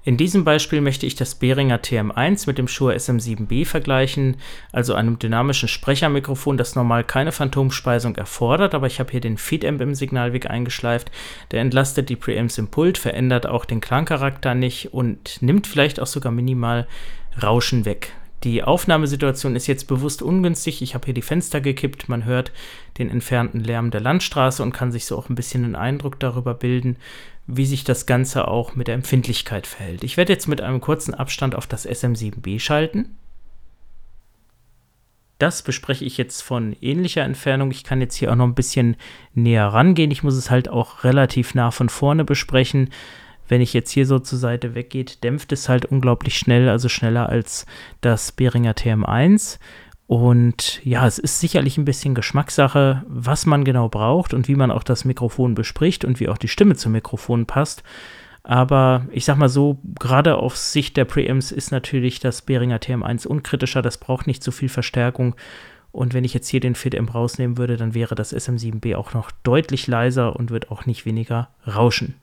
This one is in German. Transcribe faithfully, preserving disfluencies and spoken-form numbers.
In diesem Beispiel möchte ich das Behringer T M eins mit dem Shure S M sieben B vergleichen, also einem dynamischen Sprechermikrofon, das normal keine Phantomspeisung erfordert, aber ich habe hier den Feedamp im Signalweg eingeschleift. Der entlastet die Preamps im Pult, verändert auch den Klangcharakter nicht und nimmt vielleicht auch sogar minimal Rauschen weg. Die Aufnahmesituation ist jetzt bewusst ungünstig. Ich habe hier die Fenster gekippt, man hört den entfernten Lärm der Landstraße und kann sich so auch ein bisschen einen Eindruck darüber bilden, wie sich das Ganze auch mit der Empfindlichkeit verhält. Ich werde jetzt mit einem kurzen Abstand auf das S M sieben B schalten. Das bespreche ich jetzt von ähnlicher Entfernung. Ich kann jetzt hier auch noch ein bisschen näher rangehen. Ich muss es halt auch relativ nah von vorne besprechen. Wenn ich jetzt hier so zur Seite weggeht, dämpft es halt unglaublich schnell, also schneller als das Behringer T M eins. Und ja, es ist sicherlich ein bisschen Geschmackssache, was man genau braucht und wie man auch das Mikrofon bespricht und wie auch die Stimme zum Mikrofon passt. Aber ich sag mal so, gerade aus Sicht der Preamps ist natürlich das Behringer T M eins unkritischer, das braucht nicht so viel Verstärkung. Und wenn ich jetzt hier den Feedamp rausnehmen würde, dann wäre das S M sieben B auch noch deutlich leiser und wird auch nicht weniger rauschen.